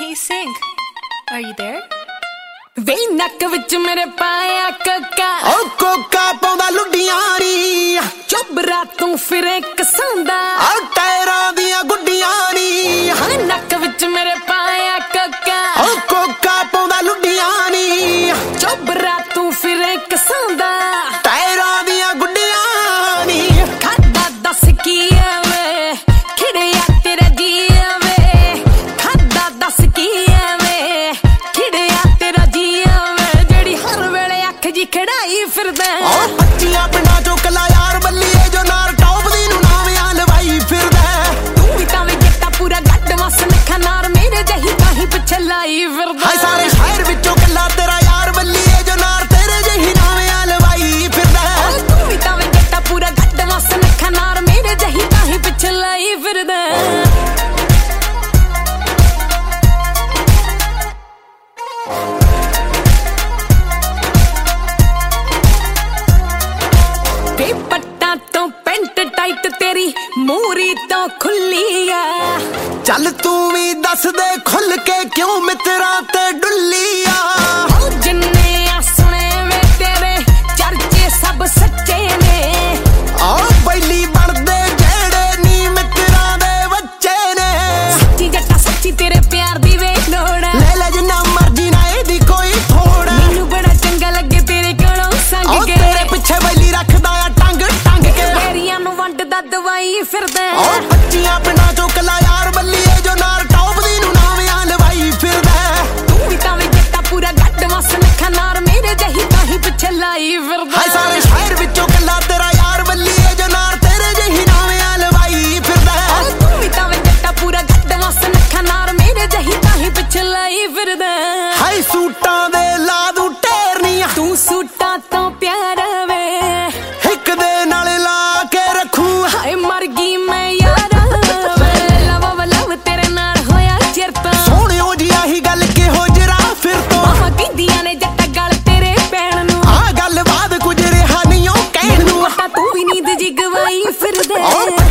Can you sing? Are you there? वे नक विच मेरे पाया कोका ओ कोका पाउंदा लुडियां नी चुबरा तू फिरे कसांदा ओ टायरां दियां गुड्डियां नी हाँ नक विच मेरे पाया कोका ओ कोका पाउंदा लुडियां नी चुबरा तू फिरे कसांदा टायरां दियां गुड्डियां नी खादा दस की वे खिड़िया तेरा जी वे खादा दस की वे खिड़िया तेरा जी वे जेड़ी हर वेले अख जी खड़ाई फिरदा ओ बच्चियां पिंडां चों कला यार बल्लीए जो नार टॉप दी नूं नावियां लवाई फिरदा तू भी तावे जट्टा पूरा गड्ड मस नखा नार मेरे जही काहीं पिछे लाई फिरदा हाय सारे शहर विचों कला तेरा यार बल्लीए जो नार तेरे जही नावियां लवाई फिरदा तू भी तावे जट्टा पूरा गड्ड मस नखा नार मेरे जही काहीं पिछे लाई फिरदा पट्टा तो पेंट टाइट तेरी मूरी तो खुली आ चल तू भी दस दे खुल के क्यों मित्रा ते डुल्ली आ जिन्ने आ सुने वे तेरे चर्चे सब सच्चे ने आ बैली बनदे जेड़े नी मित्रा दे बच्चे ने सच्ची जट्टा सच्ची तेरे प्यार दी वे लोड़ ले ले जिन्ना मर्जी ना एदी कोई थोड़ मैनू बड़ा चंगा लगे तेरे कोलों संग के तेरे पिछे बैली रखदा आ टंग टंग के तेरियां नु वंडदा दवाई फिरदा ओ बच्चियां पिंडां चों कला यार बल्लीए जो नार टॉप दी नूं नावियां लवाई फिरदा तू भी तावे जट्टा पूरा गड्ड मस नखा नार मेरे जही काहीं पिछे लाई फिरदा हाय सारे शहर विचों कला तेरा यार बल्लीए जो नार तेरे जही नावियां लवाई फिरदा तू भी तावे जट्टा पूरा गड्ड मस नखा नार मेरे जही काहीं पिछे लाई फिरदा हाय सूटां दे ला दू टेरनियां तू सूटा तो प्यारा वे एक दे नाल ला के रखूं हाय मर गई मैं यारा वे लव तेरे नाल होया चिरता सोहणियो जी आही गल किहो जरा फिर तो मां दीदियां ने जट्टा गल तेरे पैण नूं आ गल बात कुछ रिहा नहीं ओ कहण नूं तू भी नींद जी गवाई फिरदा ओ